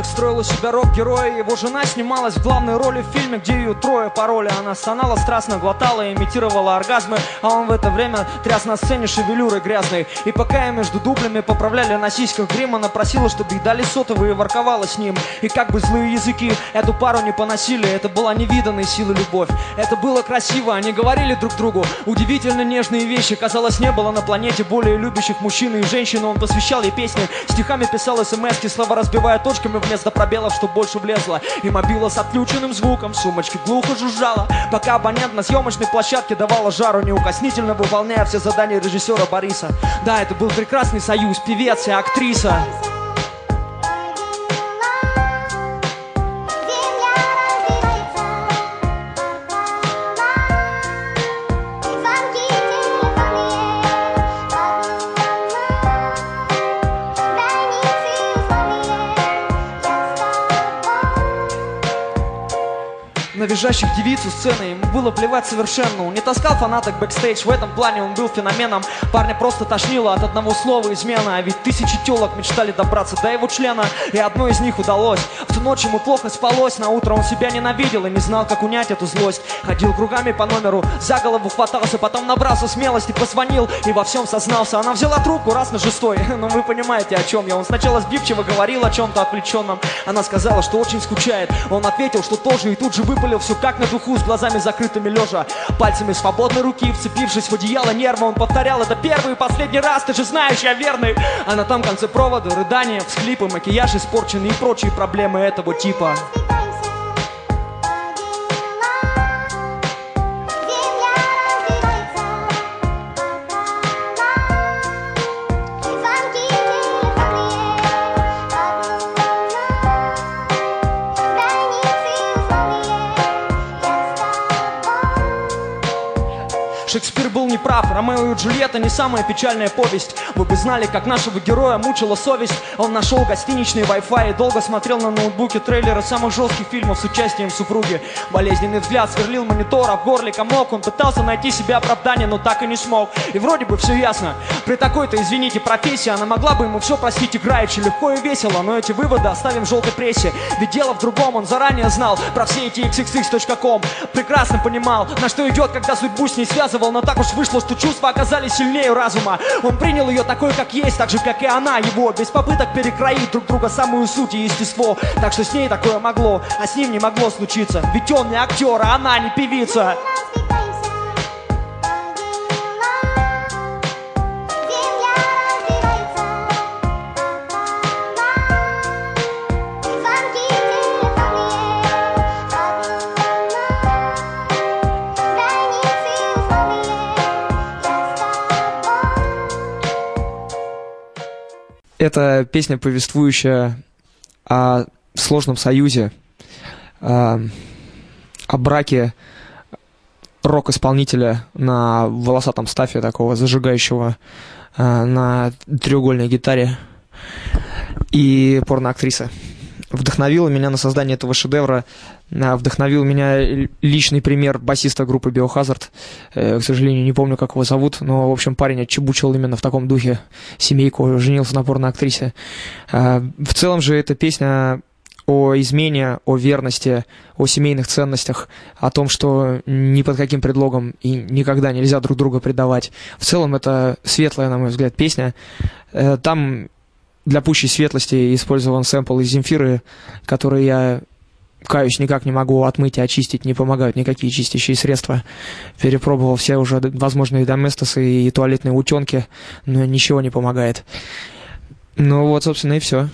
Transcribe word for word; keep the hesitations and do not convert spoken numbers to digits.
так строил из себя рок-героя. Его жена снималась в главной роли в фильме, где ее трое пароли. Она стонала, страстно глотала и имитировала оргазмы, а он в это время тряс на сцене шевелюрой грязной. И пока я между дублями поправляли на сиськах грим, она просила, чтобы ей дали сотовый, и ворковала с ним. И как бы злые языки эту пару не поносили, это была невиданной силы любовь. Это было красиво, они говорили друг другу удивительно нежные вещи. Казалось, не было на планете более любящих мужчин и женщин. Он посвящал ей песни, стихами писал смски, слова разбивая точками вместо пробелов, что больше влезло. И мобила с отключенным звуком в сумочке глухо жужжала, пока абонент на съемочной площадке давала жару, неукоснительно выполняя все задания режиссера Бориса. Да, это был прекрасный союз, певец и актриса. На визжащих девицу сцены ему было плевать совершенно. Он не таскал фанаток бэкстейдж, в этом плане он был феноменом. Парня просто тошнило от одного слова измена. А ведь тысячи телок мечтали добраться до его члена, и одной из них удалось. В ту ночь ему плохо спалось, на утро он себя ненавидел и не знал, как унять эту злость. Ходил кругами по номеру, за голову хватался, потом набрался смелости, позвонил и во всем сознался. Она взяла трубку раз на шестой, ну вы понимаете, о чем я. Он сначала сбивчиво говорил о чем-то отвлеченном. Она сказала, что очень скучает. Он ответил, что тоже, и тут же выпалил все как на духу, с глазами закрытыми лежа. Пальцами свободной руки, вцепившись в одеяло нерва, он повторял: это первый и последний раз, ты же знаешь, я верный. А на том конце провода рыдания, всхлипы, макияж испорченный и прочие проблемы этого типа. Шекспир был неправ, Ромео и Джульетта не самая печальная повесть. Вы бы знали, как нашего героя мучила совесть. Он нашел гостиничный Wi-Fi и долго смотрел на ноутбуке трейлеры самых жестких фильмов с участием супруги. Болезненный взгляд сверлил монитор, а в горле комок. Он пытался найти себе оправдание, но так и не смог. И вроде бы все ясно. При такой-то, извините, профессии она могла бы ему все простить играючи, легко и весело. Но эти выводы оставим в желтой прессе. Ведь дело в другом, он заранее знал про все эти икс икс икс точка ком. Прекрасно понимал, на что идет, когда судьбу с ней связывал. Но так уж вышло, что чувства оказались сильнее разума. Он принял ее такой, как есть, так же, как и она его, без попыток перекроить друг друга самую суть и естество. Так что с ней такое могло, а с ним не могло случиться. Ведь он не актер, а она не певица. Это песня, повествующая о сложном союзе, о, о браке рок-исполнителя на волосатом стафе, такого зажигающего на треугольной гитаре, и порноактрисы. Вдохновила меня на создание этого шедевра, вдохновил меня личный пример басиста группы Biohazard. К сожалению, не помню, как его зовут, но, в общем, парень отчебучил именно в таком духе семейку, женился на порноактрисе. В целом же эта песня о измене, о верности, о семейных ценностях, о том, что ни под каким предлогом и никогда нельзя друг друга предавать. В целом это светлая, на мой взгляд, песня. Там для пущей светлости использован сэмпл из Земфиры, который я, каюсь, никак не могу отмыть и очистить, не помогают никакие чистящие средства. Перепробовал все уже возможные доместосы и туалетные утенки, но ничего не помогает. Ну вот, собственно, и все.